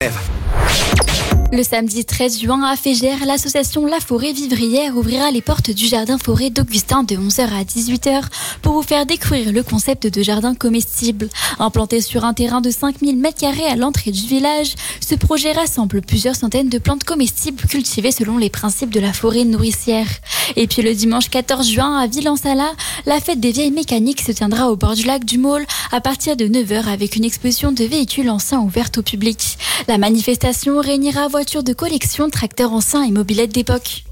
Le samedi 13 juin à Fégère, l'association La Forêt Vivrière ouvrira les portes du jardin forêt d'Augustin de 11h à 18h pour vous faire découvrir le concept de jardin comestible. Implanté sur un terrain de 5000 m² à l'entrée du village, ce projet rassemble plusieurs centaines de plantes comestibles cultivées selon les principes de la forêt nourricière. Et puis le dimanche 14 juin à Ville-en-Sala, la fête des vieilles mécaniques se tiendra au bord du lac du Maule à partir de 9h avec une exposition de véhicules anciens ouverte au public. La manifestation réunira voitures de collection, tracteurs anciens et mobylettes d'époque.